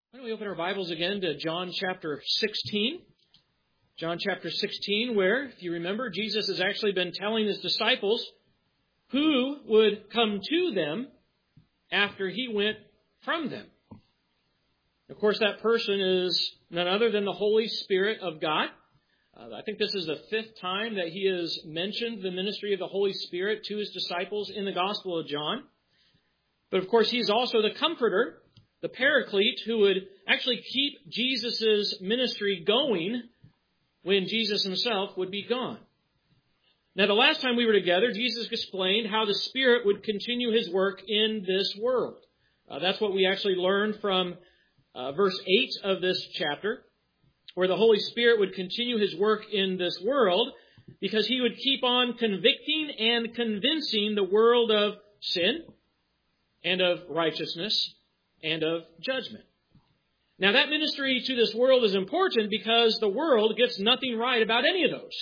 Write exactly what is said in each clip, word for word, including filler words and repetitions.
Why don't we open our Bibles again to John chapter sixteen? John chapter sixteen, where, if you remember, Jesus has actually been telling his disciples who would come to them after he went from them. Of course, that person is none other than the Holy Spirit of God. Uh, I think this is the fifth time that he has mentioned the ministry of the Holy Spirit to his disciples in the Gospel of John. But of course, he's also the Comforter, the Paraclete, who would actually keep Jesus' ministry going when Jesus himself would be gone. Now, the last time we were together, Jesus explained how the Spirit would continue his work in this world. Uh, that's what we actually learned from uh, verse eight of this chapter, where the Holy Spirit would continue his work in this world because he would keep on convicting and convincing the world of sin and of righteousness and of judgment. Now, that ministry to this world is important because the world gets nothing right about any of those.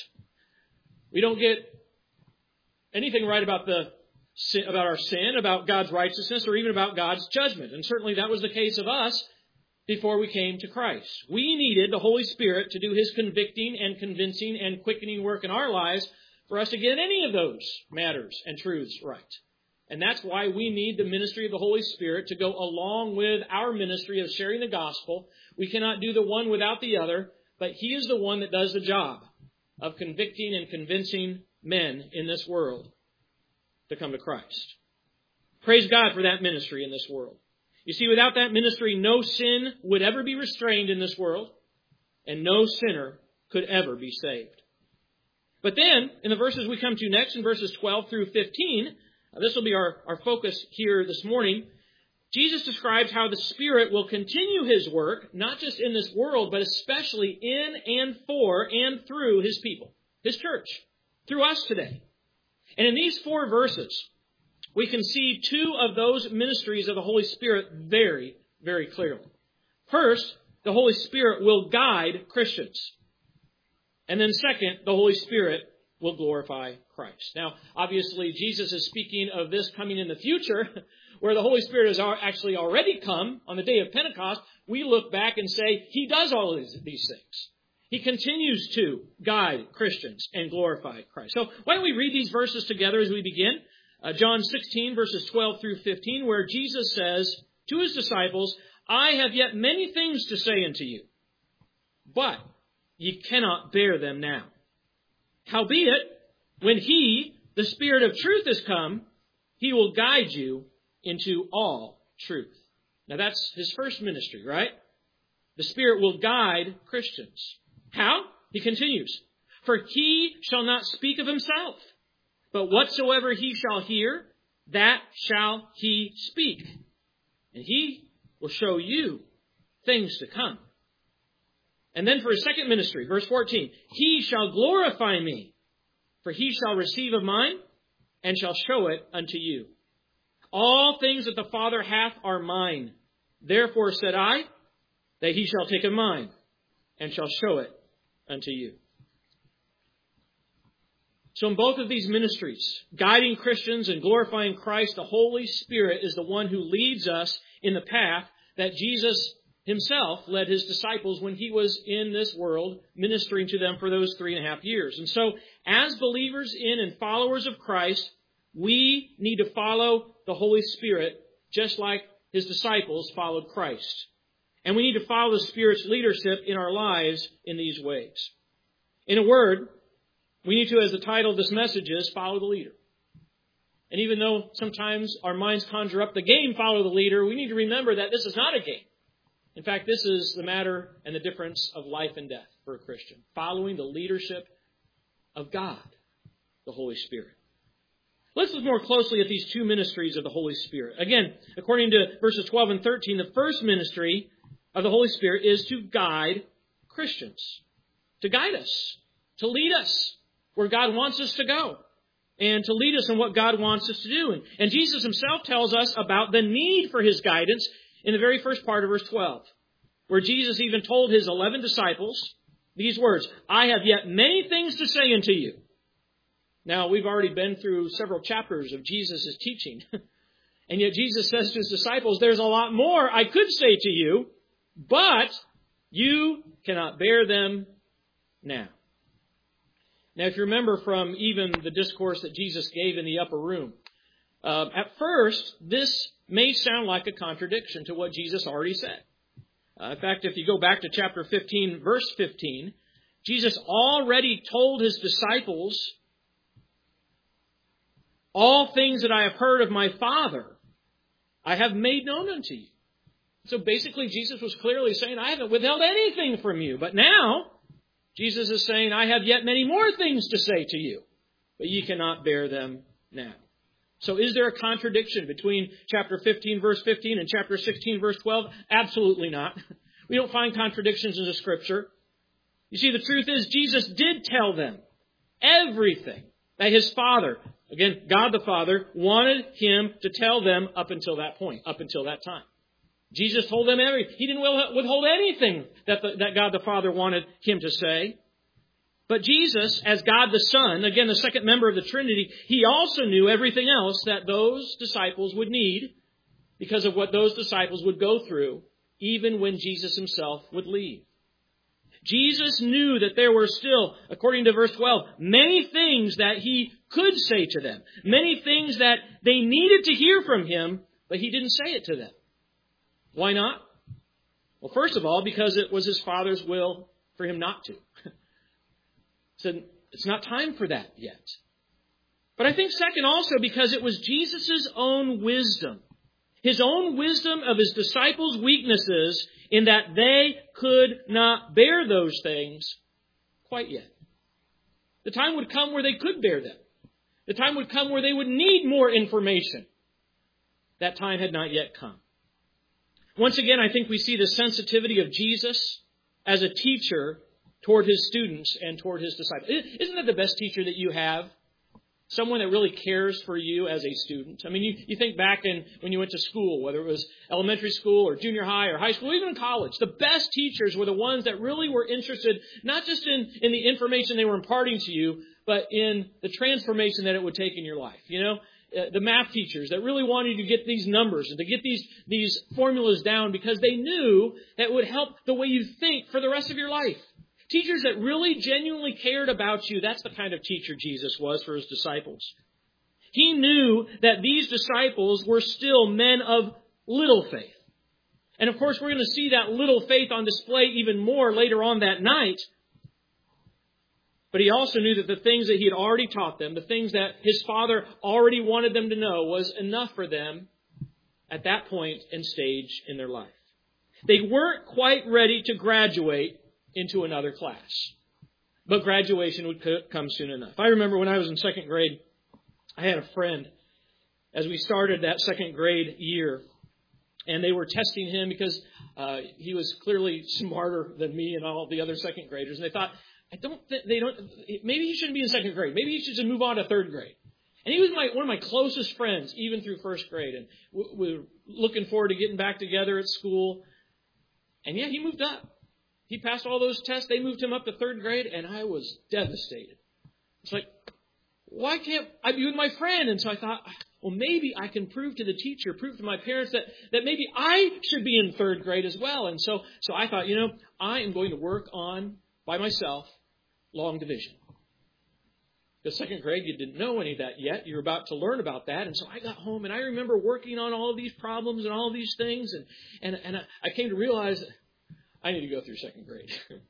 We don't get anything right about the about our sin, about God's righteousness, or even about God's judgment. And certainly that was the case of us before we came to Christ. We needed the Holy Spirit to do his convicting and convincing and quickening work in our lives for us to get any of those matters and truths right. And that's why we need the ministry of the Holy Spirit to go along with our ministry of sharing the gospel. We cannot do the one without the other, but he is the one that does the job of convicting and convincing men in this world to come to Christ. Praise God for that ministry in this world. You see, without that ministry, no sin would ever be restrained in this world, and no sinner could ever be saved. But then, in the verses we come to next, in verses twelve through fifteen, this will be our, our focus here this morning. Jesus describes how the Spirit will continue his work, not just in this world, but especially in and for and through his people, his church, through us today. And in these four verses, we can see two of those ministries of the Holy Spirit very, very clearly. First, the Holy Spirit will guide Christians. And then second, the Holy Spirit will glorify Christ. Now, obviously, Jesus is speaking of this coming in the future, where the Holy Spirit has actually already come on the day of Pentecost. We look back and say, he does all of these things. He continues to guide Christians and glorify Christ. So why don't we read these verses together as we begin? Uh, John sixteen, verses twelve through fifteen, where Jesus says to his disciples, I have yet many things to say unto you, but ye cannot bear them now. Howbeit, when he, the Spirit of truth, is come, he will guide you into all truth. Now that's his first ministry, right? The Spirit will guide Christians. How? He continues, for he shall not speak of himself, but whatsoever he shall hear, that shall he speak. And he will show you things to come. And then for his second ministry, verse fourteen, he shall glorify me, for he shall receive of mine, and shall show it unto you. All things that the Father hath are mine. Therefore said I, that he shall take of mine, and shall show it unto you. So in both of these ministries, guiding Christians and glorifying Christ, the Holy Spirit is the one who leads us in the path that Jesus himself led his disciples when he was in this world, ministering to them for those three and a half years. And so, as believers in and followers of Christ, we need to follow the Holy Spirit just like his disciples followed Christ. And we need to follow the Spirit's leadership in our lives in these ways. In a word, we need to, as the title of this message is, follow the leader. And even though sometimes our minds conjure up the game, follow the leader, we need to remember that this is not a game. In fact, this is the matter and the difference of life and death for a Christian. Following the leadership of God, the Holy Spirit. Let's look more closely at these two ministries of the Holy Spirit. Again, according to verses twelve and thirteen, the first ministry of the Holy Spirit is to guide Christians. To guide us. To lead us where God wants us to go. And to lead us in what God wants us to do. And, and Jesus himself tells us about the need for his guidance in the very first part of verse twelve, where Jesus even told his eleven disciples these words, I have yet many things to say unto you. Now, we've already been through several chapters of Jesus' teaching. And yet Jesus says to his disciples, there's a lot more I could say to you, but you cannot bear them now. Now, if you remember from even the discourse that Jesus gave in the upper room, uh, at first, this may sound like a contradiction to what Jesus already said. Uh, in fact, if you go back to chapter fifteen, verse fifteen, Jesus already told his disciples, all things that I have heard of my Father, I have made known unto you. So basically, Jesus was clearly saying, I haven't withheld anything from you. But now, Jesus is saying, I have yet many more things to say to you, but ye cannot bear them now. So is there a contradiction between chapter fifteen, verse fifteen, and chapter sixteen, verse twelve? Absolutely not. We don't find contradictions in the Scripture. You see, the truth is, Jesus did tell them everything that his Father, again, God the Father, wanted him to tell them up until that point, up until that time. Jesus told them everything. He didn't withhold anything that, the, that God the Father wanted him to say. But Jesus, as God the Son, again, the second member of the Trinity, he also knew everything else that those disciples would need because of what those disciples would go through, even when Jesus himself would leave. Jesus knew that there were still, according to verse twelve, many things that he could say to them, many things that they needed to hear from him, but he didn't say it to them. Why not? Well, first of all, because it was his Father's will for him not to. So it's not time for that yet. But I think second also because it was Jesus' own wisdom. His own wisdom of his disciples' weaknesses in that they could not bear those things quite yet. The time would come where they could bear them. The time would come where they would need more information. That time had not yet come. Once again, I think we see the sensitivity of Jesus as a teacher toward his students and toward his disciples. Isn't that the best teacher that you have? Someone that really cares for you as a student. I mean, you, you think back in when you went to school, whether it was elementary school or junior high or high school, even in college, the best teachers were the ones that really were interested not just in, in the information they were imparting to you, but in the transformation that it would take in your life. You know, uh, the math teachers that really wanted you to get these numbers and to get these, these formulas down because they knew that would help the way you think for the rest of your life. Teachers that really genuinely cared about you, that's the kind of teacher Jesus was for his disciples. He knew that these disciples were still men of little faith. And of course, we're going to see that little faith on display even more later on that night. But he also knew that the things that he had already taught them, the things that his Father already wanted them to know, was enough for them at that point and stage in their life. They weren't quite ready to graduate into another class. But graduation would come soon enough. I remember when I was in second grade, I had a friend as we started that second grade year. And they were testing him because uh, he was clearly smarter than me and all the other second graders. And they thought, I don't think they don't, maybe he shouldn't be in second grade. Maybe he should just move on to third grade. And he was my one of my closest friends, even through first grade. And we were looking forward to getting back together at school. And yeah, he moved up. He passed all those tests. They moved him up to third grade, and I was devastated. It's like, why can't I be with my friend? And so I thought, well, maybe I can prove to the teacher, prove to my parents that, that maybe I should be in third grade as well. And so, so I thought, you know, I am going to work on, by myself, long division. Because second grade, you didn't know any of that yet. You're about to learn about that. And so I got home, and I remember working on all of these problems and all of these things. And, and, and I came to realize that I need to go through second grade.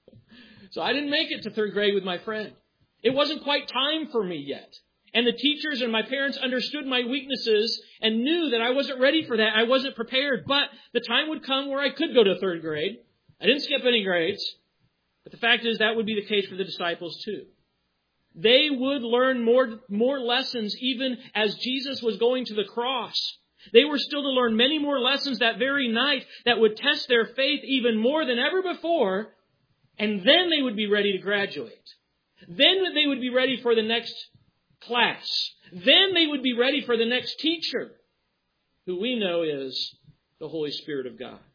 So I didn't make it to third grade with my friend. It wasn't quite time for me yet. And the teachers and my parents understood my weaknesses and knew that I wasn't ready for that. I wasn't prepared. But the time would come where I could go to third grade. I didn't skip any grades. But the fact is that would be the case for the disciples too. They would learn more, more lessons even as Jesus was going to the cross. They were still to learn many more lessons that very night that would test their faith even more than ever before. And then they would be ready to graduate. Then they would be ready for the next class. Then they would be ready for the next teacher, who we know is the Holy Spirit of God.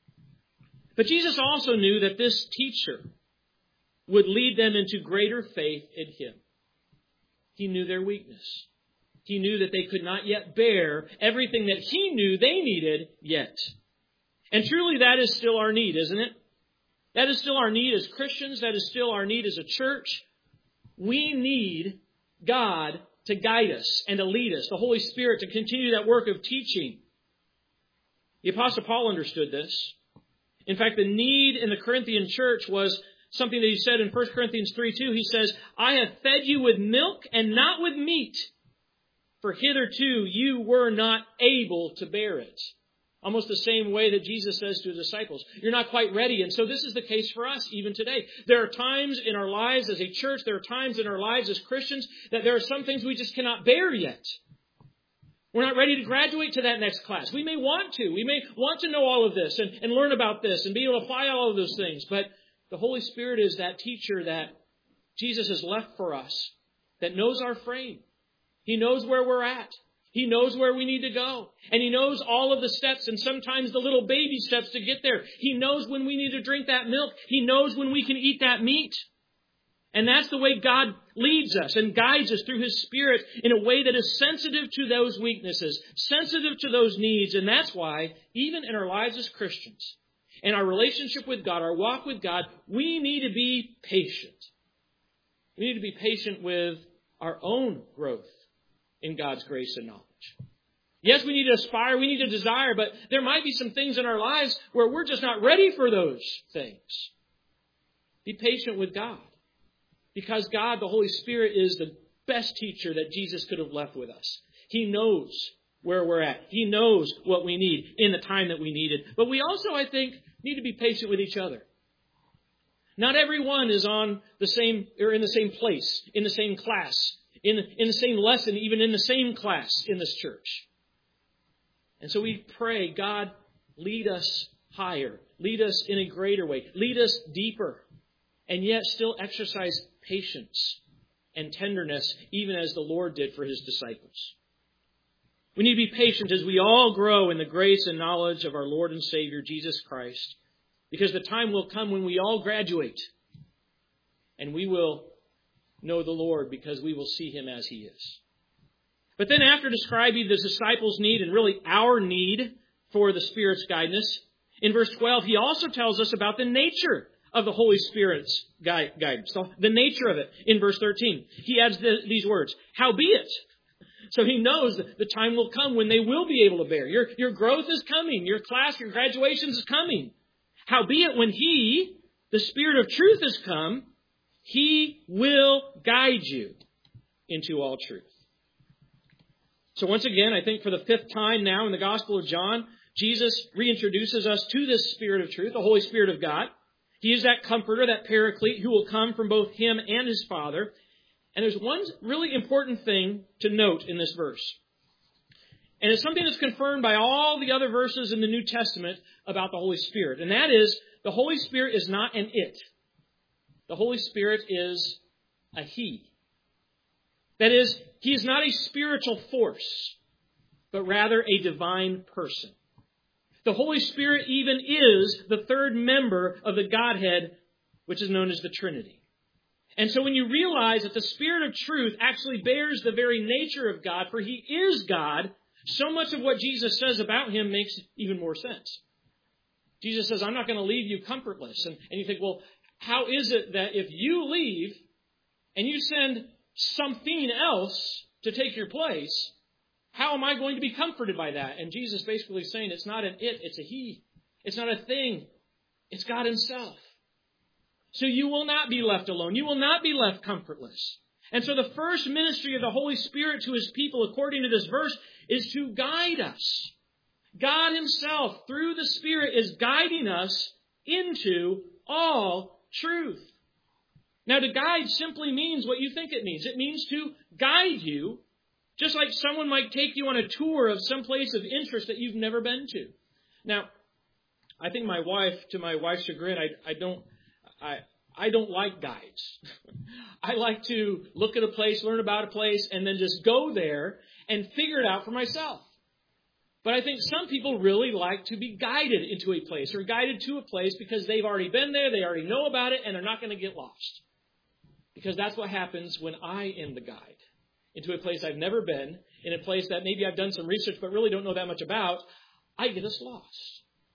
But Jesus also knew that this teacher would lead them into greater faith in Him. He knew their weakness. He knew that they could not yet bear everything that He knew they needed yet. And truly that is still our need, isn't it? That is still our need as Christians. That is still our need as a church. We need God to guide us and to lead us, the Holy Spirit to continue that work of teaching. The Apostle Paul understood this. In fact, the need in the Corinthian church was something that he said in First Corinthians three two. He says, I have fed you with milk and not with meat, for hitherto you were not able to bear it. Almost the same way that Jesus says to his disciples, you're not quite ready. And so this is the case for us even today. There are times in our lives as a church, there are times in our lives as Christians that there are some things we just cannot bear yet. We're not ready to graduate to that next class. We may want to. We may want to know all of this and, and learn about this and be able to apply all of those things. But the Holy Spirit is that teacher that Jesus has left for us that knows our frame. He knows where we're at. He knows where we need to go. And He knows all of the steps and sometimes the little baby steps to get there. He knows when we need to drink that milk. He knows when we can eat that meat. And that's the way God leads us and guides us through His Spirit in a way that is sensitive to those weaknesses, sensitive to those needs. And that's why, even in our lives as Christians, in our relationship with God, our walk with God, we need to be patient. We need to be patient with our own growth in God's grace and knowledge. Yes, we need to aspire, we need to desire, but there might be some things in our lives where we're just not ready for those things. Be patient with God. Because God, the Holy Spirit, is the best teacher that Jesus could have left with us. He knows where we're at. He knows what we need in the time that we need it. But we also, I think, need to be patient with each other. Not everyone is on the same, or in the same place, in the same class, in, in the same lesson, even in the same class in this church. And so we pray, God, lead us higher. Lead us in a greater way. Lead us deeper. And yet still exercise patience and tenderness, even as the Lord did for His disciples. We need to be patient as we all grow in the grace and knowledge of our Lord and Savior, Jesus Christ, because the time will come when we all graduate and we will know the Lord because we will see Him as He is. But then after describing the disciples' need and really our need for the Spirit's guidance, in verse twelve, He also tells us about the nature of the Holy Spirit's guidance, so the nature of it. In verse thirteen, He adds the, these words, howbeit. So He knows that the time will come when they will be able to bear. Your, your growth is coming. Your class, your graduation is coming. Howbeit, when He, the Spirit of truth, has come, He will guide you into all truth. So once again, I think for the fifth time now in the Gospel of John, Jesus reintroduces us to this Spirit of truth, the Holy Spirit of God. He is that comforter, that paraclete who will come from both Him and His Father. And there's one really important thing to note in this verse. And it's something that's confirmed by all the other verses in the New Testament about the Holy Spirit. And that is, the Holy Spirit is not an it. The Holy Spirit is a He. That is, He is not a spiritual force, but rather a divine person. The Holy Spirit even is the third member of the Godhead, which is known as the Trinity. And so when you realize that the Spirit of truth actually bears the very nature of God, for He is God, so much of what Jesus says about Him makes even more sense. Jesus says, I'm not going to leave you comfortless. And, and you think, well, how is it that if you leave and you send something else to take your place, how am I going to be comforted by that? And Jesus basically is saying it's not an it, it's a He. It's not a thing. It's God Himself. So you will not be left alone. You will not be left comfortless. And so the first ministry of the Holy Spirit to His people, according to this verse, is to guide us. God Himself, through the Spirit, is guiding us into all truth. Now, to guide simply means what you think it means. It means to guide you, just like someone might take you on a tour of some place of interest that you've never been to. Now, I think my wife, to my wife's chagrin, I, I don't, I, I don't like guides. I like to look at a place, learn about a place, and then just go there and figure it out for myself. But I think some people really like to be guided into a place or guided to a place because they've already been there, they already know about it, and they're not going to get lost. Because that's what happens when I am the guide into a place I've never been, in a place that maybe I've done some research but really don't know that much about. I get us lost.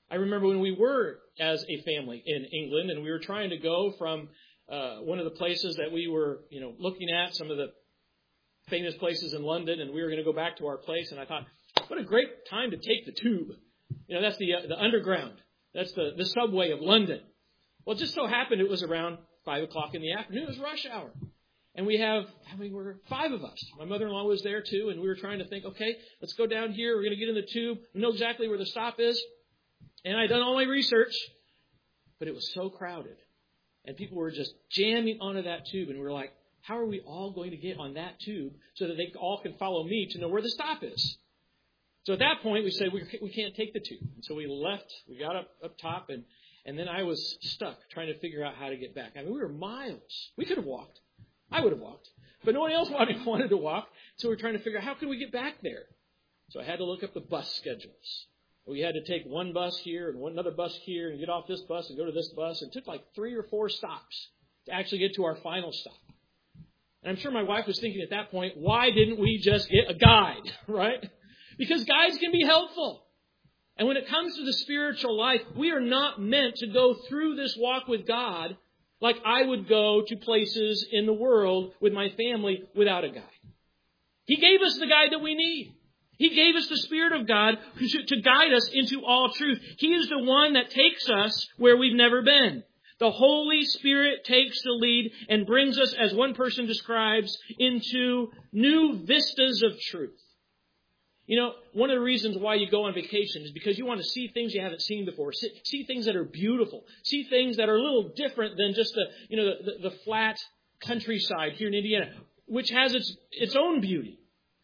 I remember when we were as a family in England and we were trying to go from uh, one of the places that we were, you know, looking at, some of the famous places in London, and we were going to go back to our place. And I thought, what a great time to take the tube. You know, that's the uh, the underground. That's the, the subway of London. Well, it just so happened it was around five o'clock in the afternoon. It was rush hour. And we have, how many were, five of us. My mother-in-law was there too, and we were trying to think, okay, let's go down here. We're going to get in the tube. We know exactly where the stop is. And I'd done all my research, but it was so crowded. And people were just jamming onto that tube, and we were like, how are we all going to get on that tube so that they all can follow me to know where the stop is? So at that point, we said, we, we can't take the tube. And so we left, we got up, up top, and, and then I was stuck trying to figure out how to get back. I mean, we were miles. We could have walked. I would have walked. But no one else wanted, wanted to walk, so we were trying to figure out how could we get back there. So I had to look up the bus schedules. We had to take one bus here and one another bus here and get off this bus and go to this bus. And it took like three or four stops to actually get to our final stop. And I'm sure my wife was thinking at that point, why didn't we just get a guide, right? Because guides can be helpful. And when it comes to the spiritual life, we are not meant to go through this walk with God like I would go to places in the world with my family without a guide. He gave us the guide that we need. He gave us the Spirit of God to guide us into all truth. He is the one that takes us where we've never been. The Holy Spirit takes the lead and brings us, as one person describes, into new vistas of truth. You know, one of the reasons why you go on vacation is because you want to see things you haven't seen before. See, see things that are beautiful. See things that are a little different than just the, you know, the, the, the flat countryside here in Indiana, which has its, its own beauty.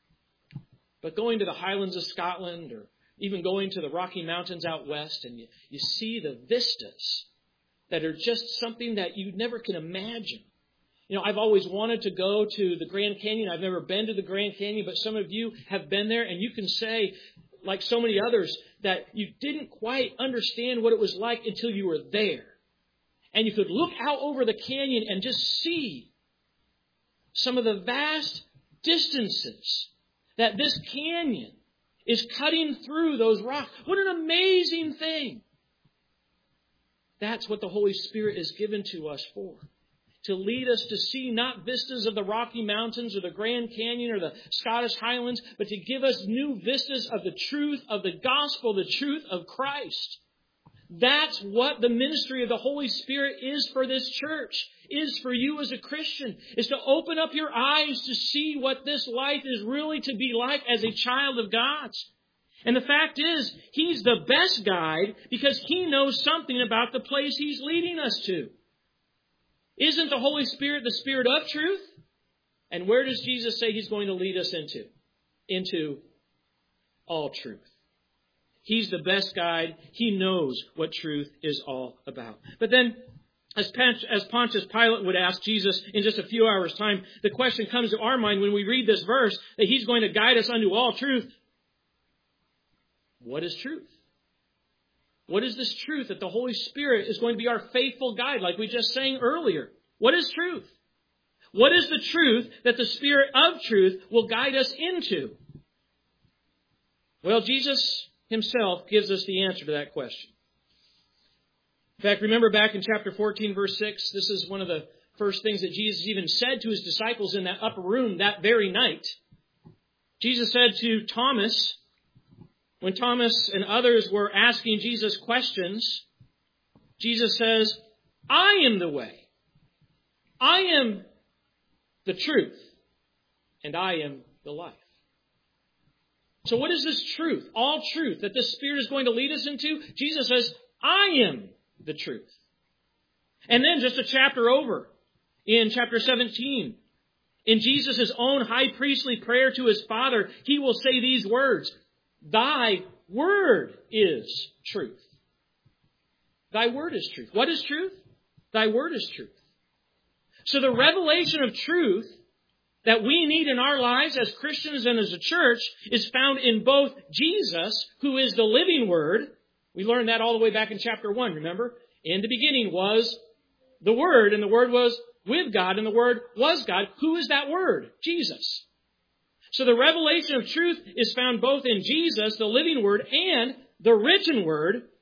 But going to the Highlands of Scotland or even going to the Rocky Mountains out west, and you, you see the vistas that are just something that you never can imagine. You know, I've always wanted to go to the Grand Canyon. I've never been to the Grand Canyon, but some of you have been there, and you can say, like so many others, that you didn't quite understand what it was like until you were there. And you could look out over the canyon and just see some of the vast distances that this canyon is cutting through those rocks. What an amazing thing. That's what the Holy Spirit is given to us for. To lead us to see not vistas of the Rocky Mountains or the Grand Canyon or the Scottish Highlands, but to give us new vistas of the truth of the gospel, the truth of Christ. That's what the ministry of the Holy Spirit is for this church, is for you as a Christian, is to open up your eyes to see what this life is really to be like as a child of God's. And the fact is, He's the best guide because He knows something about the place He's leading us to. Isn't the Holy Spirit the Spirit of truth? And where does Jesus say He's going to lead us into? Into all truth. He's the best guide. He knows what truth is all about. But then, as Pontius Pilate would ask Jesus in just a few hours' time, the question comes to our mind when we read this verse that He's going to guide us unto all truth. What is truth? What is this truth that the Holy Spirit is going to be our faithful guide, like we just sang earlier? What is truth? What is the truth that the Spirit of truth will guide us into? Well, Jesus Himself gives us the answer to that question. In fact, remember back in chapter fourteen, verse six, this is one of the first things that Jesus even said to His disciples in that upper room that very night. Jesus said to Thomas, when Thomas and others were asking Jesus questions, Jesus says, I am the way. I am the truth. And I am the life. So what is this truth? All truth that this Spirit is going to lead us into? Jesus says, I am the truth. And then just a chapter over, in chapter seventeen, in Jesus' own high priestly prayer to His Father, He will say these words, Thy word is truth. Thy word is truth. What is truth? Thy word is truth. So the revelation of truth that we need in our lives as Christians and as a church is found in both Jesus, who is the living Word. We learned that all the way back in chapter one, remember? In the beginning was the Word, and the Word was with God, and the Word was God. Who is that Word? Jesus. So the revelation of truth is found both in Jesus, the living Word, and the written Word,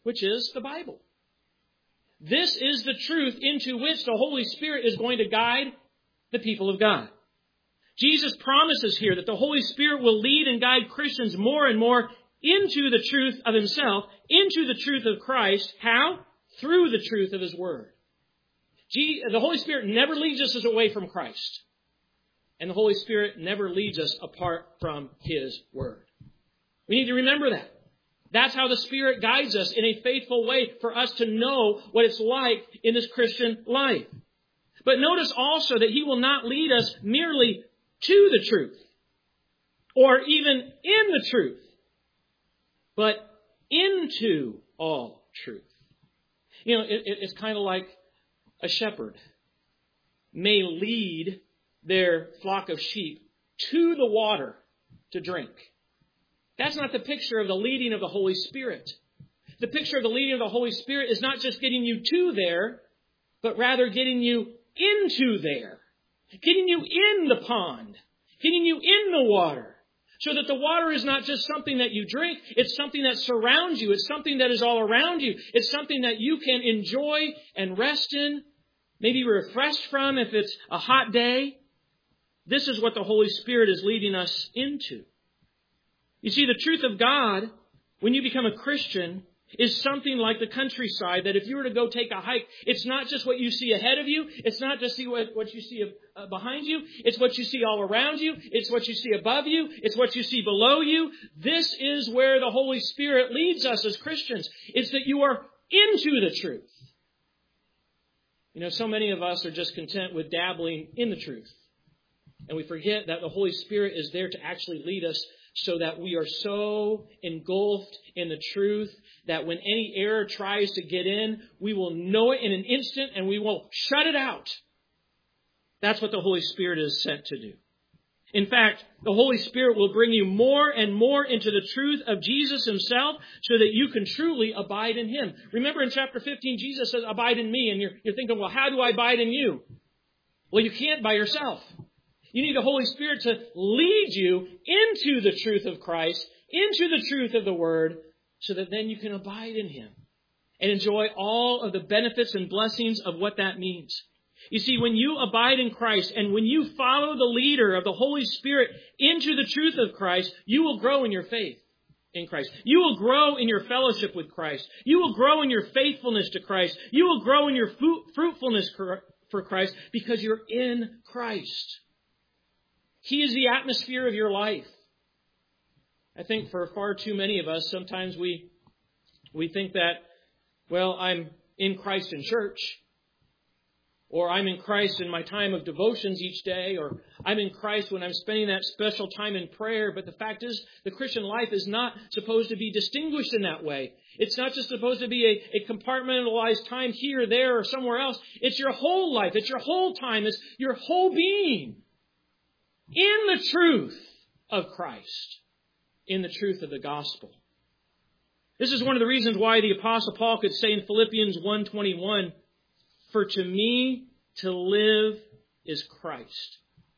which is the Bible. This is the truth into which the Holy Spirit is going to guide the people of God. Jesus promises here that the Holy Spirit will lead and guide Christians more and more into the truth of Himself, into the truth of Christ. How? Through the truth of His Word. The Holy Spirit never leads us away from Christ. And the Holy Spirit never leads us apart from His Word. We need to remember that. That's how the Spirit guides us in a faithful way for us to know what it's like in this Christian life. But notice also that He will not lead us merely to the truth or even in the truth, but into all truth. You know, it, it's kind of like a shepherd may lead their flock of sheep to the water to drink. That's not the picture of the leading of the Holy Spirit. The picture of the leading of the Holy Spirit is not just getting you to there, but rather getting you into there. Getting you in the pond. Getting you in the water. So that the water is not just something that you drink. It's something that surrounds you. It's something that is all around you. It's something that you can enjoy and rest in. Maybe refreshed from if it's a hot day. This is what the Holy Spirit is leading us into. You see, the truth of God, when you become a Christian, is something like the countryside that if you were to go take a hike, it's not just what you see ahead of you. It's not just see what, what you see uh, behind you. It's what you see all around you. It's what you see above you. It's what you see below you. This is where the Holy Spirit leads us as Christians. It's that you are into the truth. You know, so many of us are just content with dabbling in the truth. And we forget that the Holy Spirit is there to actually lead us so that we are so engulfed in the truth that when any error tries to get in, we will know it in an instant and we will shut it out. That's what the Holy Spirit is sent to do. In fact, the Holy Spirit will bring you more and more into the truth of Jesus Himself so that you can truly abide in Him. Remember in chapter fifteen, Jesus says, abide in me. And you're, you're thinking, well, how do I abide in you? Well, you can't by yourself. You need the Holy Spirit to lead you into the truth of Christ, into the truth of the Word, so that then you can abide in Him and enjoy all of the benefits and blessings of what that means. You see, when you abide in Christ and when you follow the leader of the Holy Spirit into the truth of Christ, you will grow in your faith in Christ. You will grow in your fellowship with Christ. You will grow in your faithfulness to Christ. You will grow in your fruitfulness for Christ because you're in Christ. He is the atmosphere of your life. I think for far too many of us, sometimes we we think that, well, I'm in Christ in church, or I'm in Christ in my time of devotions each day, or I'm in Christ when I'm spending that special time in prayer. But the fact is, the Christian life is not supposed to be distinguished in that way. It's not just supposed to be a, a compartmentalized time here, there, or somewhere else. It's your whole life. It's your whole time. It's your whole being. In the truth of Christ, in the truth of the gospel. This is one of the reasons why the Apostle Paul could say in Philippians one twenty-one, for to me to live is Christ.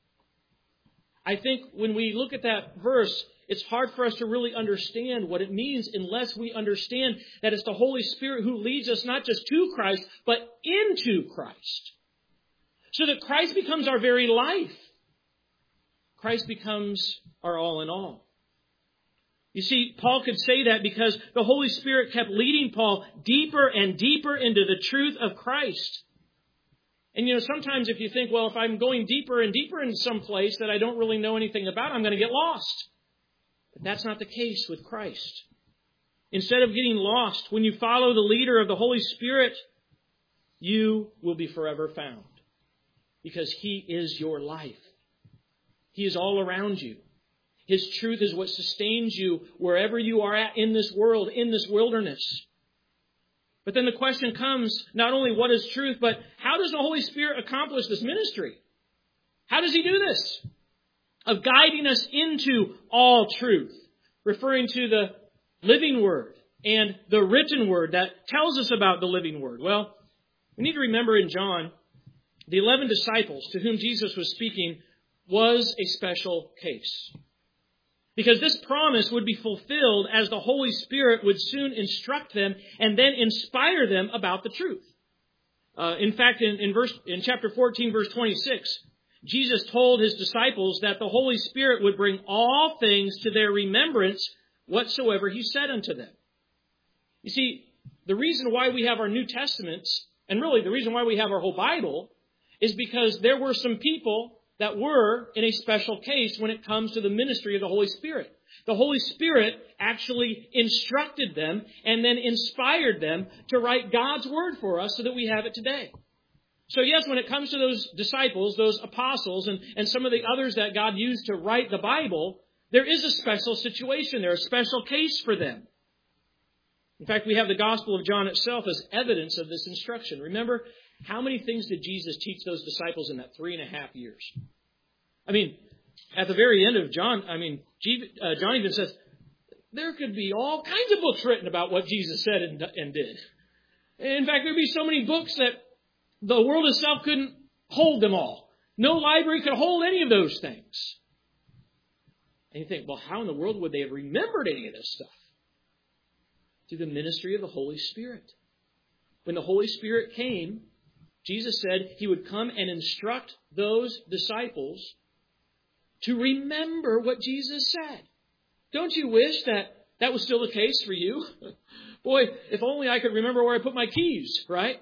I think when we look at that verse, it's hard for us to really understand what it means unless we understand that it's the Holy Spirit who leads us not just to Christ, but into Christ. So that Christ becomes our very life. Christ becomes our all in all. You see, Paul could say that because the Holy Spirit kept leading Paul deeper and deeper into the truth of Christ. And you know, sometimes if you think, well, if I'm going deeper and deeper in some place that I don't really know anything about, I'm going to get lost. But that's not the case with Christ. Instead of getting lost, when you follow the leader of the Holy Spirit, you will be forever found. Because He is your life. He is all around you. His truth is what sustains you wherever you are at in this world, in this wilderness. But then the question comes, not only what is truth, but how does the Holy Spirit accomplish this ministry? How does He do this? Of guiding us into all truth, referring to the living Word and the written Word that tells us about the living Word. Well, we need to remember in John, the eleven disciples to whom Jesus was speaking was a special case. Because this promise would be fulfilled as the Holy Spirit would soon instruct them and then inspire them about the truth. Uh, in fact, in, in verse in chapter fourteen, verse twenty-six, Jesus told his disciples that the Holy Spirit would bring all things to their remembrance whatsoever he said unto them. You see, the reason why we have our New Testaments, and really the reason why we have our whole Bible, is because there were some people that were in a special case when it comes to the ministry of the Holy Spirit. The Holy Spirit actually instructed them and then inspired them to write God's Word for us so that we have it today. So yes, when it comes to those disciples, those apostles, and, and some of the others that God used to write the Bible, there is a special situation. There's a special case for them. In fact, we have the Gospel of John itself as evidence of this instruction. Remember, how many things did Jesus teach those disciples in that three and a half years? I mean, at the very end of John, I mean, uh, John even says, there could be all kinds of books written about what Jesus said and, and did. In fact, there'd be so many books that the world itself couldn't hold them all. No library could hold any of those things. And you think, well, how in the world would they have remembered any of this stuff? Through the ministry of the Holy Spirit. When the Holy Spirit came, Jesus said he would come and instruct those disciples to remember what Jesus said. Don't you wish that that was still the case for you? Boy, if only I could remember where I put my keys, right?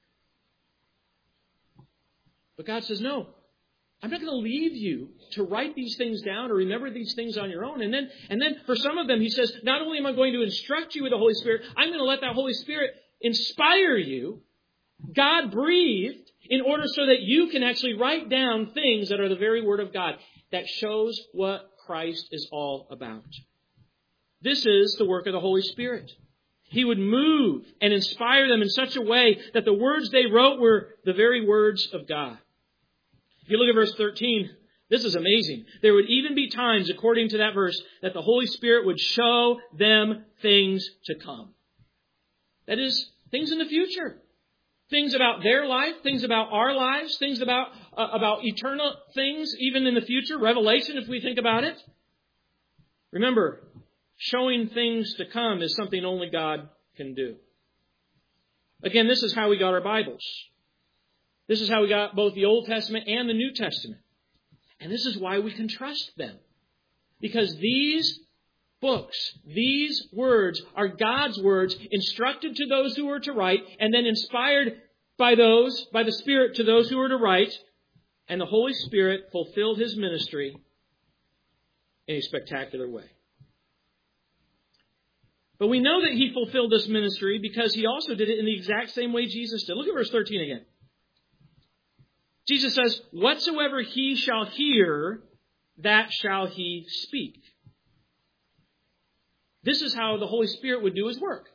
But God says, no, I'm not going to leave you to write these things down or remember these things on your own. And then, and then for some of them, he says, not only am I going to instruct you with the Holy Spirit, I'm going to let that Holy Spirit inspire you, God breathed, in order so that you can actually write down things that are the very Word of God that shows what Christ is all about. This is the work of the Holy Spirit. He would move and inspire them in such a way that the words they wrote were the very words of God. If you look at verse thirteen, this is amazing. There would even be times, according to that verse, that the Holy Spirit would show them things to come. That is, things in the future. Things about their life, things about our lives, things about uh, about eternal things, even in the future. Revelation, if we think about it. Remember, showing things to come is something only God can do. Again, this is how we got our Bibles. This is how we got both the Old Testament and the New Testament. And this is why we can trust them. Because these books, these words are God's words instructed to those who are to write and then inspired by those, by the Spirit to those who are to write. And the Holy Spirit fulfilled his ministry in a spectacular way. But we know that he fulfilled this ministry because he also did it in the exact same way Jesus did. Look at verse thirteen again. Jesus says, whatsoever he shall hear, that shall he speak. This is how the Holy Spirit would do his work.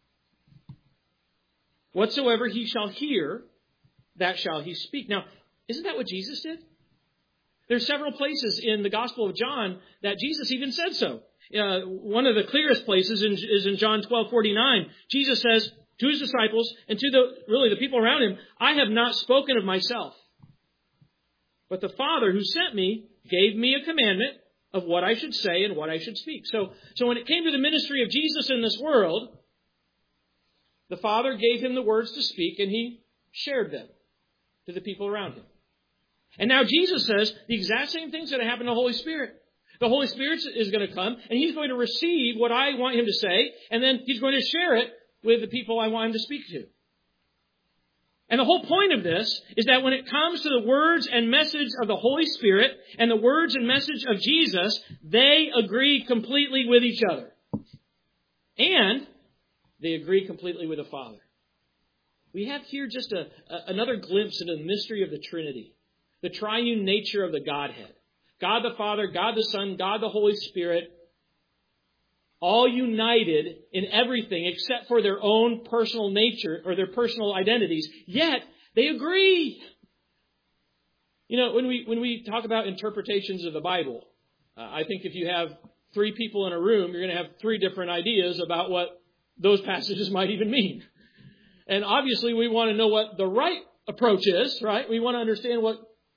Whatsoever he shall hear, that shall he speak. Now, isn't that what Jesus did? There's several places in the Gospel of John that Jesus even said so. Uh, one of the clearest places in, is in John twelve forty-nine. Jesus says to his disciples and to the really the people around him, I have not spoken of myself, but the Father who sent me gave me a commandment of what I should say and what I should speak. So, so when it came to the ministry of Jesus in this world, the Father gave him the words to speak and he shared them to the people around him. And now Jesus says the exact same thing's going to happen to the Holy Spirit. The Holy Spirit is going to come and he's going to receive what I want him to say and then he's going to share it with the people I want him to speak to. And the whole point of this is that when it comes to the words and message of the Holy Spirit and the words and message of Jesus, they agree completely with each other. And they agree completely with the Father. We have here just a, a, another glimpse into the mystery of the Trinity, the triune nature of the Godhead. God the Father, God the Son, God the Holy Spirit, all united in everything except for their own personal nature or their personal identities. Yet, they agree. You know, when we when we talk about interpretations of the Bible, uh, I think if you have three people in a room, you're going to have three different ideas about what those passages might even mean. And obviously, we want to know what the right approach is, right? We want to understand what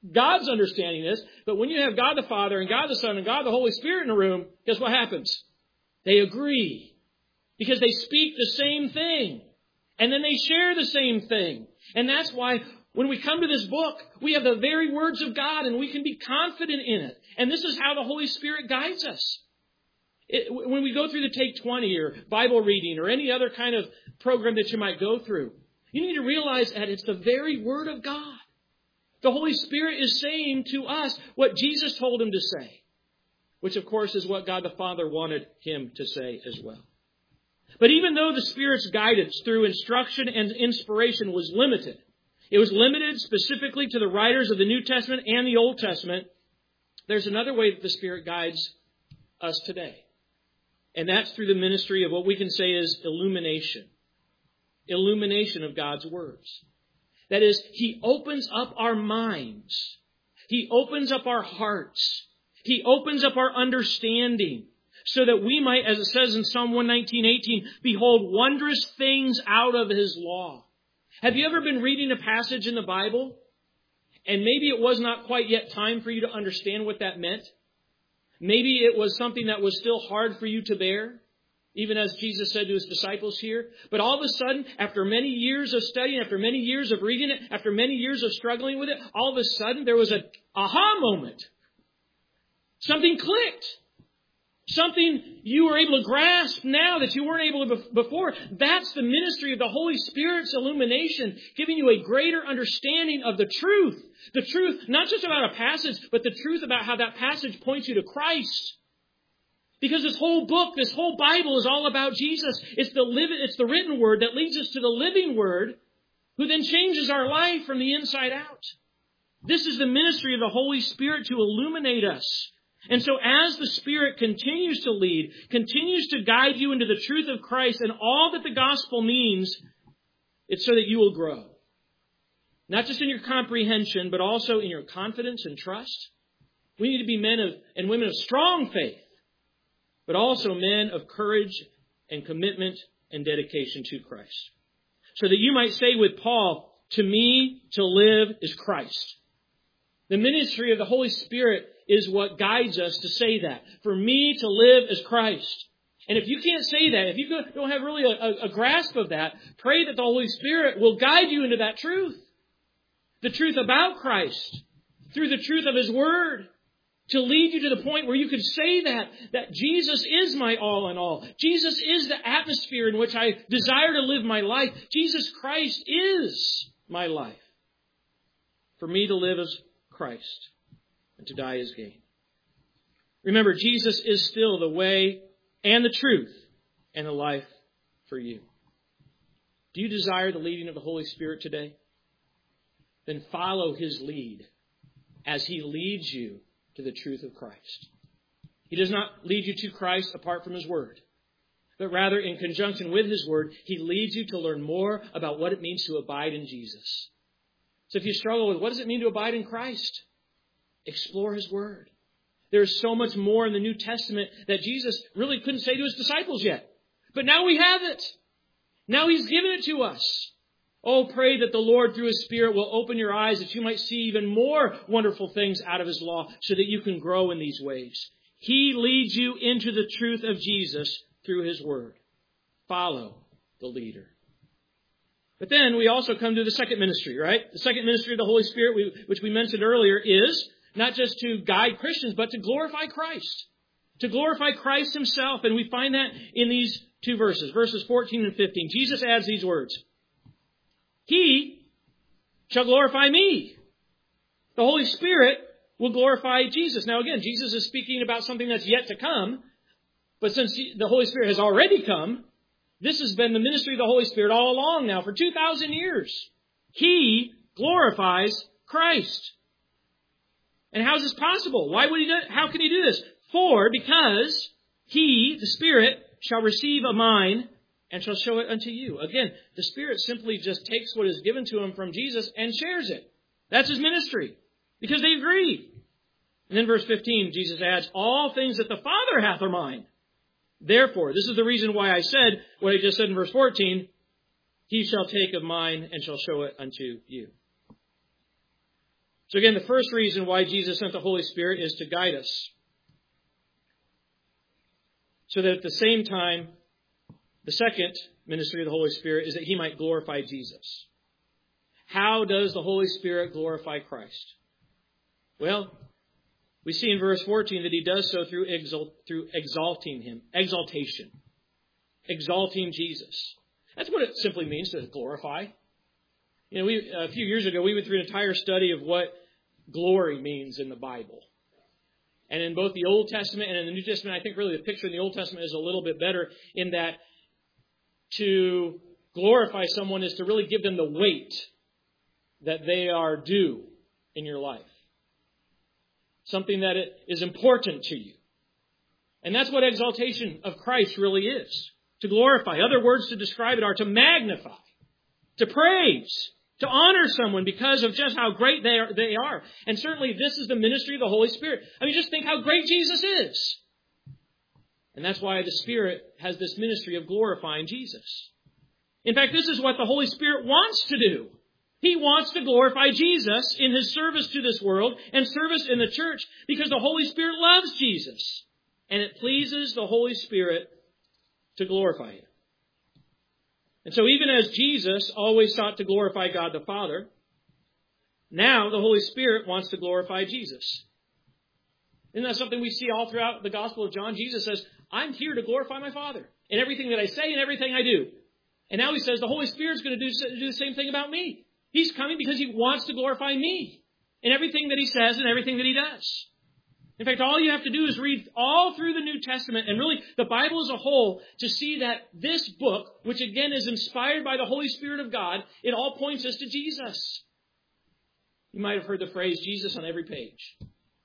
God's understanding this. But when you have God the Father and God the Son and God the Holy Spirit in a room, guess what happens? They agree. Because they speak the same thing. And then they share the same thing. And that's why when we come to this book, we have the very words of God and we can be confident in it. And this is how the Holy Spirit guides us. It, when we go through the Take twenty or Bible reading or any other kind of program that you might go through, you need to realize that it's the very Word of God. The Holy Spirit is saying to us what Jesus told him to say, which of course is what God the Father wanted him to say as well. But even though the Spirit's guidance through instruction and inspiration was limited, it was limited specifically to the writers of the New Testament and the Old Testament, there's another way that the Spirit guides us today. And that's through the ministry of what we can say is illumination. Illumination of God's words. That is, He opens up our minds. He opens up our hearts. He opens up our understanding so that we might, as it says in Psalm one nineteen, eighteen, behold wondrous things out of His law. Have you ever been reading a passage in the Bible and maybe it was not quite yet time for you to understand what that meant? Maybe it was something that was still hard for you to bear, even as Jesus said to His disciples here. But all of a sudden, after many years of studying, after many years of reading it, after many years of struggling with it, all of a sudden there was an aha moment. Something clicked. Something you were able to grasp now that you weren't able to before. That's the ministry of the Holy Spirit's illumination, giving you a greater understanding of the truth. The truth, not just about a passage, but the truth about how that passage points you to Christ. Because this whole book, this whole Bible is all about Jesus. It's the living, it's the written word that leads us to the living word, who then changes our life from the inside out. This is the ministry of the Holy Spirit to illuminate us. And so as the Spirit continues to lead, continues to guide you into the truth of Christ and all that the gospel means, it's so that you will grow. Not just in your comprehension, but also in your confidence and trust. We need to be men of, and women of strong faith, but also men of courage and commitment and dedication to Christ. So that you might say with Paul, to me to live is Christ. The ministry of the Holy Spirit is what guides us to say that. For me to live is Christ. And if you can't say that, if you don't have really a, a grasp of that, pray that the Holy Spirit will guide you into that truth. The truth about Christ. Through the truth of His Word. To lead you to the point where you can say that, that Jesus is my all in all. Jesus is the atmosphere in which I desire to live my life. Jesus Christ is my life. For me to live is Christ, and to die is gain. Remember, Jesus is still the way and the truth and the life for you. Do you desire the leading of the Holy Spirit today? Then follow His lead as He leads you to the truth of Christ. He does not lead you to Christ apart from His Word, but rather in conjunction with His Word, He leads you to learn more about what it means to abide in Jesus. So if you struggle with what does it mean to abide in Christ, explore His Word. There is so much more in the New Testament that Jesus really couldn't say to His disciples yet. But now we have it. Now He's given it to us. Oh, pray that the Lord through His Spirit will open your eyes that you might see even more wonderful things out of His law so that you can grow in these ways. He leads you into the truth of Jesus through His Word. Follow the leader. But then we also come to the second ministry, right? The second ministry of the Holy Spirit, which we mentioned earlier, is not just to guide Christians, but to glorify Christ. To glorify Christ Himself. And we find that in these two verses, verses fourteen and fifteen. Jesus adds these words. He shall glorify me. The Holy Spirit will glorify Jesus. Now again, Jesus is speaking about something that's yet to come. But since the Holy Spirit has already come, this has been the ministry of the Holy Spirit all along now for two thousand years. He glorifies Christ. And how is this possible? Why would he do, how can He do this? For, because He, the Spirit, shall receive of mine and shall show it unto you. Again, the Spirit simply just takes what is given to Him from Jesus and shares it. That's His ministry. Because they agree. And then verse fifteen, Jesus adds, all things that the Father hath are mine. Therefore, this is the reason why I said what I just said in verse fourteen, He shall take of mine and shall show it unto you. So again, the first reason why Jesus sent the Holy Spirit is to guide us. So that at the same time, the second ministry of the Holy Spirit is that He might glorify Jesus. How does the Holy Spirit glorify Christ? Well, we see in verse fourteen that He does so through exalt, through exalting Him. Exaltation. Exalting Jesus. That's what it simply means to glorify. You know, we, a few years ago, we went through an entire study of what glory means in the Bible. And in both the Old Testament and in the New Testament, I think really the picture in the Old Testament is a little bit better in that to glorify someone is to really give them the weight that they are due in your life. Something that is important to you. And that's what exaltation of Christ really is. To glorify. Other words to describe it are to magnify, to praise, to honor someone because of just how great they are. They are. And certainly this is the ministry of the Holy Spirit. I mean, just think how great Jesus is. And that's why the Spirit has this ministry of glorifying Jesus. In fact, this is what the Holy Spirit wants to do. He wants to glorify Jesus in His service to this world and service in the church because the Holy Spirit loves Jesus. And it pleases the Holy Spirit to glorify Him. And so even as Jesus always sought to glorify God the Father, now the Holy Spirit wants to glorify Jesus. Isn't that something we see all throughout the Gospel of John? Jesus says, I'm here to glorify my Father in everything that I say and everything I do. And now He says the Holy Spirit's going to do, do the same thing about me. He's coming because He wants to glorify me in everything that He says and everything that He does. In fact, all you have to do is read all through the New Testament and really the Bible as a whole to see that this book, which again is inspired by the Holy Spirit of God, it all points us to Jesus. You might have heard the phrase, Jesus on every page.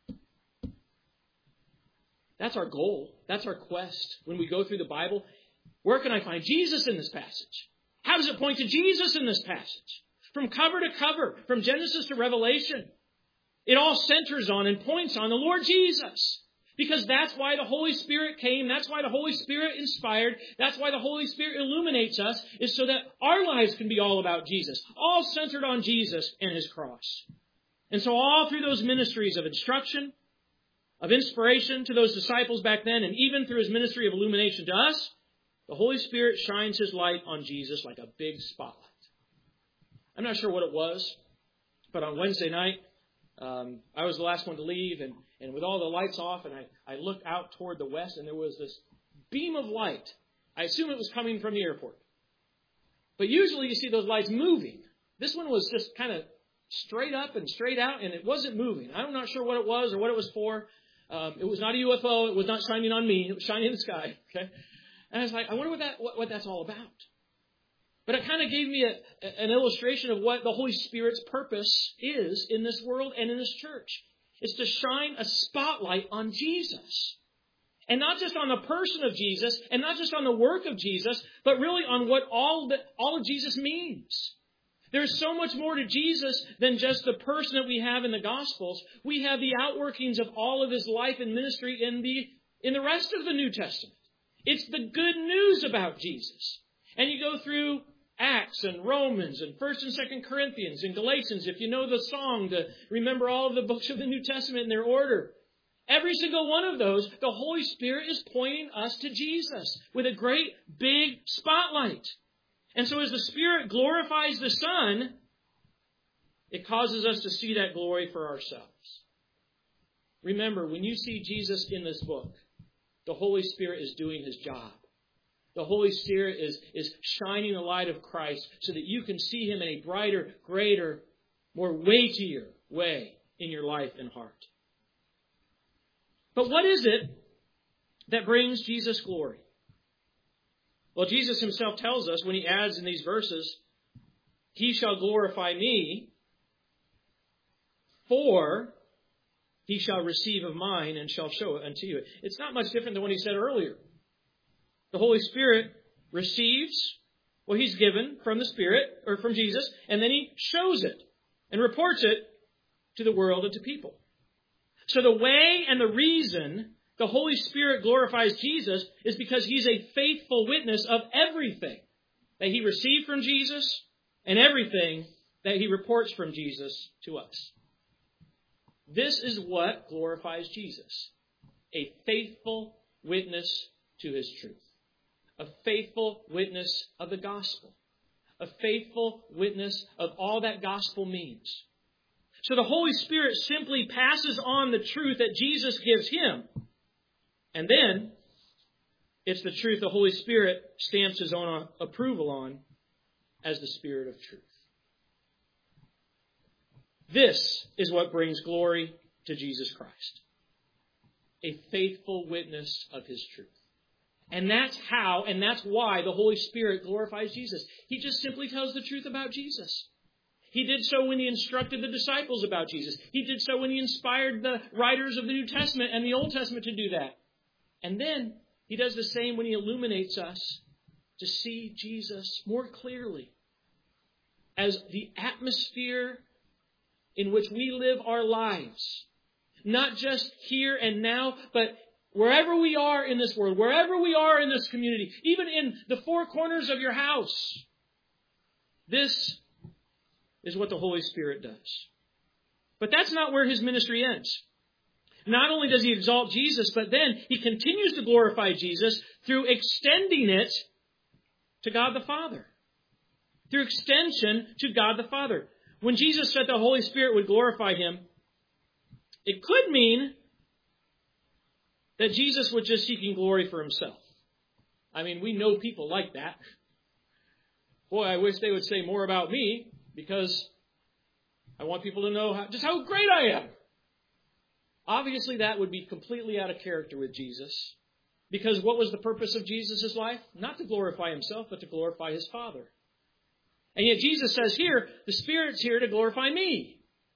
That's our goal. That's our quest when we go through the Bible. Where can I find Jesus in this passage? How does it point to Jesus in this passage? From cover to cover, from Genesis to Revelation. It all centers on and points on the Lord Jesus. Because that's why the Holy Spirit came. That's why the Holy Spirit inspired. That's why the Holy Spirit illuminates us, is so that our lives can be all about Jesus. All centered on Jesus and His cross. And so all through those ministries of instruction, of inspiration to those disciples back then, and even through His ministry of illumination to us, the Holy Spirit shines His light on Jesus like a big spotlight. I'm not sure what it was, but on Wednesday night, um, I was the last one to leave, and, and with all the lights off, and I, I looked out toward the west, and there was this beam of light. I assume it was coming from the airport. But usually you see those lights moving. This one was just kind of straight up and straight out, and it wasn't moving. I'm not sure what it was or what it was for. Um, it was not a U F O. It was not shining on me. It was shining in the sky. Okay, and I was like, I wonder what that what, what that's all about. But it kind of gave me a, an illustration of what the Holy Spirit's purpose is in this world and in this church. It's to shine a spotlight on Jesus. And not just on the person of Jesus, and not just on the work of Jesus, but really on what all, the, all of Jesus means. There's so much more to Jesus than just the person that we have in the Gospels. We have the outworkings of all of His life and ministry in the, in the rest of the New Testament. It's the good news about Jesus. And you go through Acts and Romans and First and Second Corinthians and Galatians, if you know the song to remember all of the books of the New Testament in their order. Every single one of those, the Holy Spirit is pointing us to Jesus with a great big spotlight. And so as the Spirit glorifies the Son, it causes us to see that glory for ourselves. Remember, when you see Jesus in this book, the Holy Spirit is doing His job. The Holy Spirit is, is shining the light of Christ so that you can see Him in a brighter, greater, more weightier way in your life and heart. But what is it that brings Jesus glory? Well, Jesus Himself tells us when He adds in these verses, He shall glorify me, for He shall receive of mine and shall show it unto you. It's not much different than what He said earlier. The Holy Spirit receives what He's given from the Spirit, or from Jesus, and then He shows it and reports it to the world and to people. So the way and the reason the Holy Spirit glorifies Jesus is because He's a faithful witness of everything that He received from Jesus and everything that He reports from Jesus to us. This is what glorifies Jesus. A faithful witness to His truth. A faithful witness of the gospel. A faithful witness of all that gospel means. So the Holy Spirit simply passes on the truth that Jesus gives Him. And then it's the truth the Holy Spirit stamps His own approval on as the Spirit of truth. This is what brings glory to Jesus Christ. A faithful witness of His truth. And that's how, and that's why the Holy Spirit glorifies Jesus. He just simply tells the truth about Jesus. He did so when He instructed the disciples about Jesus. He did so when He inspired the writers of the New Testament and the Old Testament to do that. And then He does the same when He illuminates us to see Jesus more clearly as the atmosphere in which we live our lives. Not just here and now, but wherever we are in this world, wherever we are in this community, even in the four corners of your house. This is what the Holy Spirit does. But that's not where His ministry ends. Not only does He exalt Jesus, but then He continues to glorify Jesus through extending it to God the Father. Through extension to God the Father. When Jesus said the Holy Spirit would glorify Him, it could mean that Jesus was just seeking glory for Himself. I mean, we know people like that. Boy, I wish they would say more about me because I want people to know how, just how great I am. Obviously, that would be completely out of character with Jesus. Because what was the purpose of Jesus' life? Not to glorify Himself, but to glorify His Father. And yet Jesus says here, the Spirit's here to glorify me.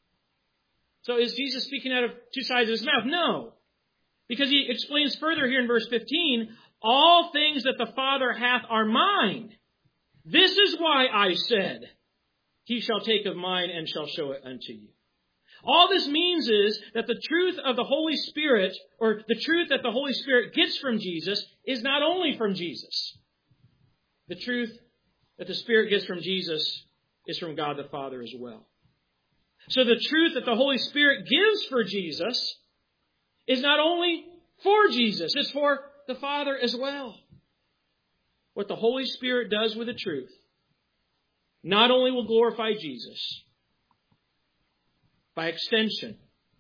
So is Jesus speaking out of two sides of His mouth? No. Because He explains further here in verse fifteen, all things that the Father hath are mine. This is why I said, He shall take of mine and shall show it unto you. All this means is that the truth of the Holy Spirit, or the truth that the Holy Spirit gets from Jesus, is not only from Jesus. The truth that the Spirit gets from Jesus is from God the Father as well. So the truth that the Holy Spirit gives for Jesus is not only for Jesus, it's for the Father as well. What the Holy Spirit does with the truth not only will glorify Jesus, by extension,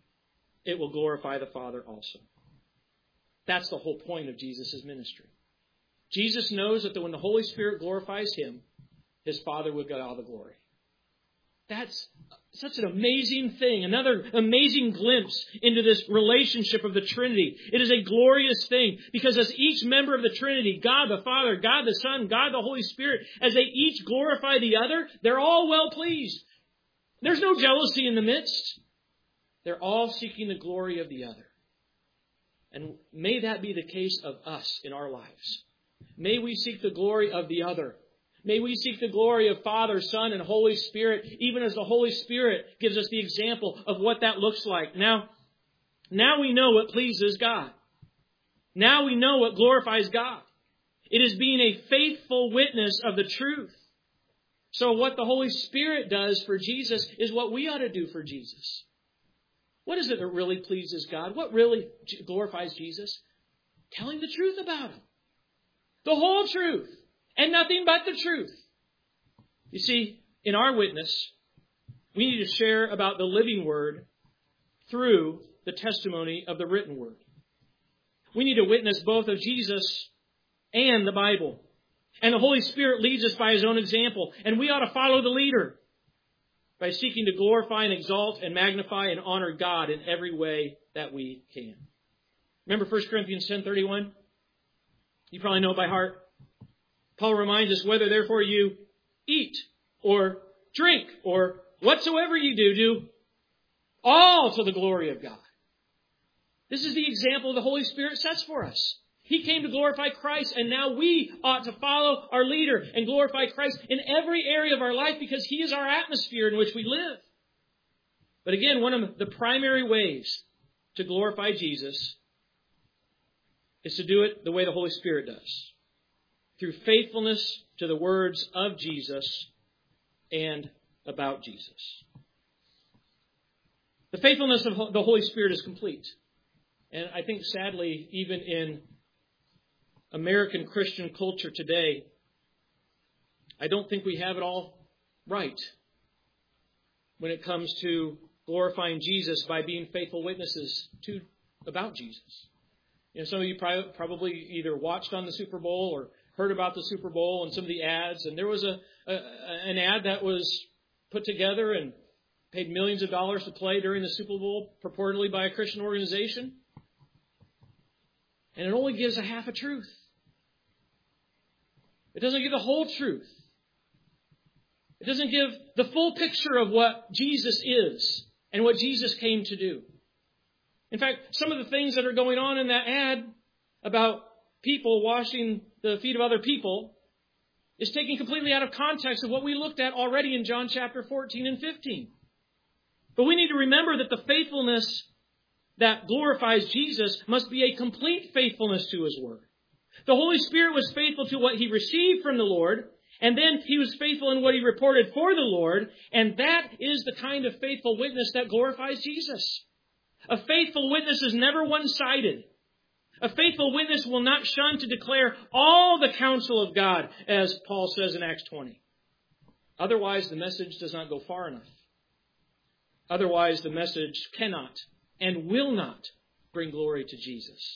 it will glorify the Father also. That's the whole point of Jesus' ministry. Jesus knows that when the Holy Spirit glorifies Him, His Father will get all the glory. That's such an amazing thing. Another amazing glimpse into this relationship of the Trinity. It is a glorious thing because as each member of the Trinity, God the Father, God the Son, God the Holy Spirit, as they each glorify the other, they're all well pleased. There's no jealousy in the midst. They're all seeking the glory of the other. And may that be the case of us in our lives. May we seek the glory of the other. May we seek the glory of Father, Son, and Holy Spirit, even as the Holy Spirit gives us the example of what that looks like. Now, now we know what pleases God. Now we know what glorifies God. It is being a faithful witness of the truth. So what the Holy Spirit does for Jesus is what we ought to do for Jesus. What is it that really pleases God? What really glorifies Jesus? Telling the truth about Him. The whole truth. And nothing but the truth. You see, in our witness, we need to share about the living Word through the testimony of the written Word. We need to witness both of Jesus and the Bible. And the Holy Spirit leads us by His own example. And we ought to follow the leader by seeking to glorify and exalt and magnify and honor God in every way that we can. Remember First Corinthians ten thirty-one? You probably know it by heart. Paul reminds us, whether therefore you eat or drink or whatsoever you do, do all to the glory of God. This is the example the Holy Spirit sets for us. He came to glorify Christ, and now we ought to follow our leader and glorify Christ in every area of our life because He is our atmosphere in which we live. But again, one of the primary ways to glorify Jesus is to do it the way the Holy Spirit does. Through faithfulness to the words of Jesus and about Jesus. The faithfulness of the Holy Spirit is complete. And I think sadly, even in American Christian culture today, I don't think we have it all right when it comes to glorifying Jesus by being faithful witnesses to about Jesus. You know, some of you probably either watched on the Super Bowl or heard about the Super Bowl and some of the ads. And there was a, a an ad that was put together and paid millions of dollars to play during the Super Bowl, purportedly by a Christian organization. And it only gives a half a truth. It doesn't give the whole truth. It doesn't give the full picture of what Jesus is and what Jesus came to do. In fact, some of the things that are going on in that ad about people washing the feet of other people is taken completely out of context of what we looked at already in John chapter fourteen and fifteen. But we need to remember that the faithfulness that glorifies Jesus must be a complete faithfulness to His Word. The Holy Spirit was faithful to what He received from the Lord, and then He was faithful in what He reported for the Lord, and that is the kind of faithful witness that glorifies Jesus. A faithful witness is never one-sided. A faithful witness will not shun to declare all the counsel of God, as Paul says in Acts twenty. Otherwise, the message does not go far enough. Otherwise, the message cannot and will not bring glory to Jesus.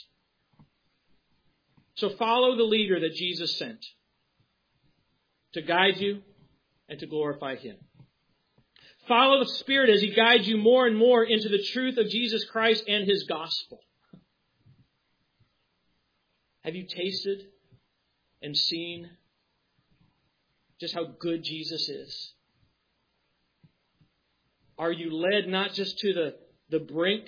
So follow the leader that Jesus sent to guide you and to glorify Him. Follow the Spirit as He guides you more and more into the truth of Jesus Christ and His gospel. Have you tasted and seen just how good Jesus is? Are you led not just to the, the brink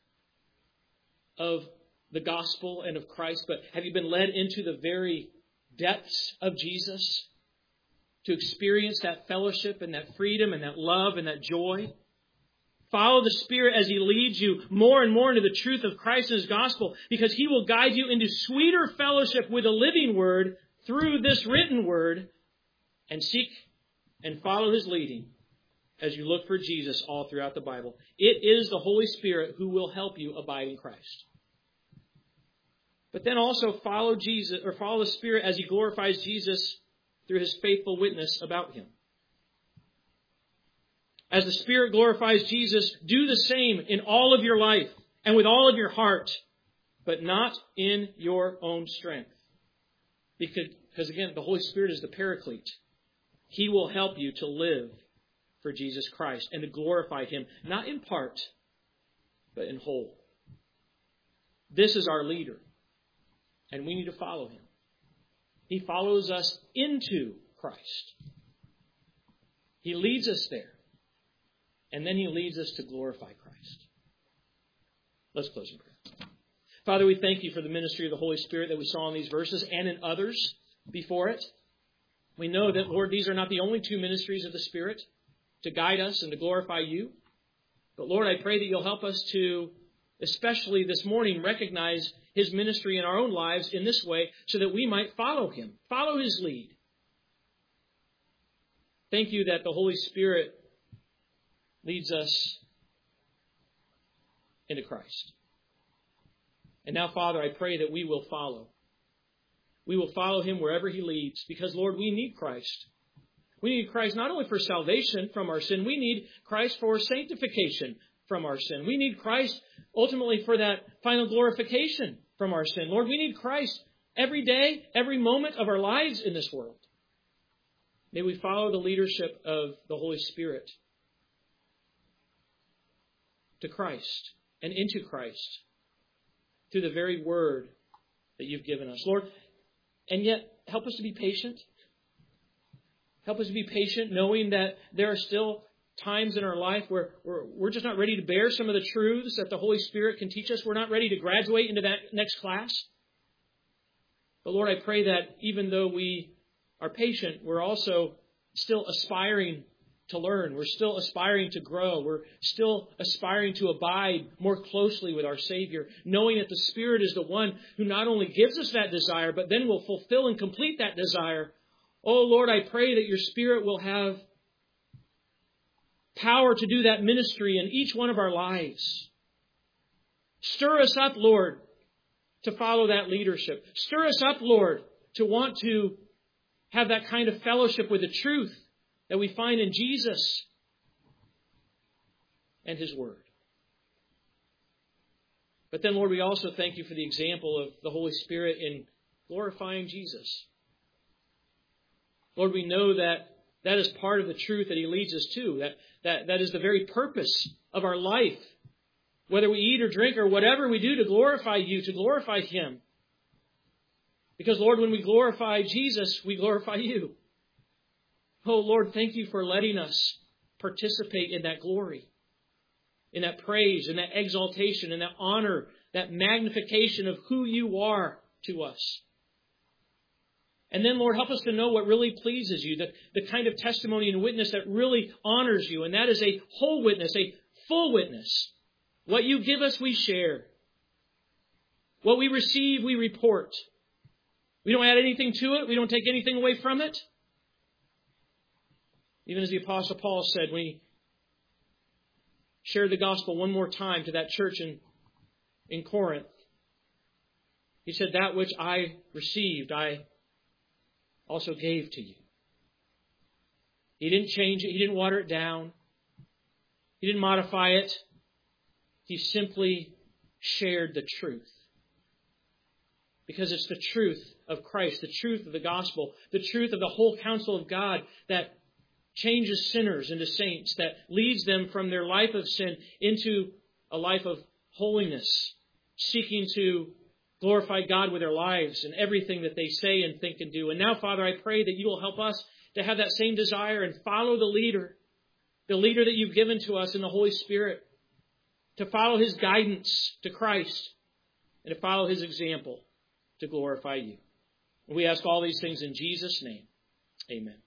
of the gospel and of Christ, but have you been led into the very depths of Jesus to experience that fellowship and that freedom and that love and that joy? Follow the Spirit as He leads you more and more into the truth of Christ and His gospel, because He will guide you into sweeter fellowship with the living Word through this written Word, and seek and follow His leading as you look for Jesus all throughout the Bible. It is the Holy Spirit who will help you abide in Christ. But then also follow Jesus, or follow the Spirit as He glorifies Jesus through His faithful witness about Him. As the Spirit glorifies Jesus, do the same in all of your life and with all of your heart, but not in your own strength. Because, because again, the Holy Spirit is the Paraclete. He will help you to live for Jesus Christ and to glorify Him, not in part, but in whole. This is our leader, and we need to follow Him. He follows us into Christ. He leads us there. And then He leads us to glorify Christ. Let's close in prayer. Father, we thank You for the ministry of the Holy Spirit that we saw in these verses and in others before it. We know that, Lord, these are not the only two ministries of the Spirit to guide us and to glorify You. But Lord, I pray that You'll help us to, especially this morning, recognize His ministry in our own lives in this way so that we might follow Him, follow His lead. Thank You that the Holy Spirit leads us into Christ. And now, Father, I pray that we will follow. We will follow Him wherever He leads, because, Lord, we need Christ. We need Christ not only for salvation from our sin, we need Christ for sanctification from our sin. We need Christ ultimately for that final glorification from our sin. Lord, we need Christ every day, every moment of our lives in this world. May we follow the leadership of the Holy Spirit to Christ and into Christ through the very Word that You've given us. Lord, and yet help us to be patient. Help us to be patient, knowing that there are still times in our life where we're, we're just not ready to bear some of the truths that the Holy Spirit can teach us. We're not ready to graduate into that next class. But Lord, I pray that even though we are patient, we're also still aspiring to learn. We're still aspiring to grow. We're still aspiring to abide more closely with our Savior, knowing that the Spirit is the one who not only gives us that desire, but then will fulfill and complete that desire. Oh, Lord, I pray that Your Spirit will have power to do that ministry in each one of our lives. Stir us up, Lord, to follow that leadership. Stir us up, Lord, to want to have that kind of fellowship with the truth that we find in Jesus and His Word. But then, Lord, we also thank You for the example of the Holy Spirit in glorifying Jesus. Lord, we know that that is part of the truth that He leads us to. That, that, that is the very purpose of our life. Whether we eat or drink or whatever we do to glorify You, to glorify Him. Because, Lord, when we glorify Jesus, we glorify You. Oh, Lord, thank You for letting us participate in that glory, in that praise, in that exaltation, in that honor, that magnification of who You are to us. And then, Lord, help us to know what really pleases You, the, the kind of testimony and witness that really honors You. And that is a whole witness, a full witness. What You give us, we share. What we receive, we report. We don't add anything to it. We don't take anything away from it. Even as the Apostle Paul said, when he shared the gospel one more time to that church in, in Corinth, he said, that which I received, I also gave to you. He didn't change it. He didn't water it down. He didn't modify it. He simply shared the truth. Because it's the truth of Christ, the truth of the gospel, the truth of the whole counsel of God that changes sinners into saints, that leads them from their life of sin into a life of holiness, seeking to glorify God with their lives and everything that they say and think and do. And now, Father, I pray that You will help us to have that same desire and follow the leader, the leader that You've given to us in the Holy Spirit, to follow His guidance to Christ and to follow His example to glorify You. And we ask all these things in Jesus' name. Amen.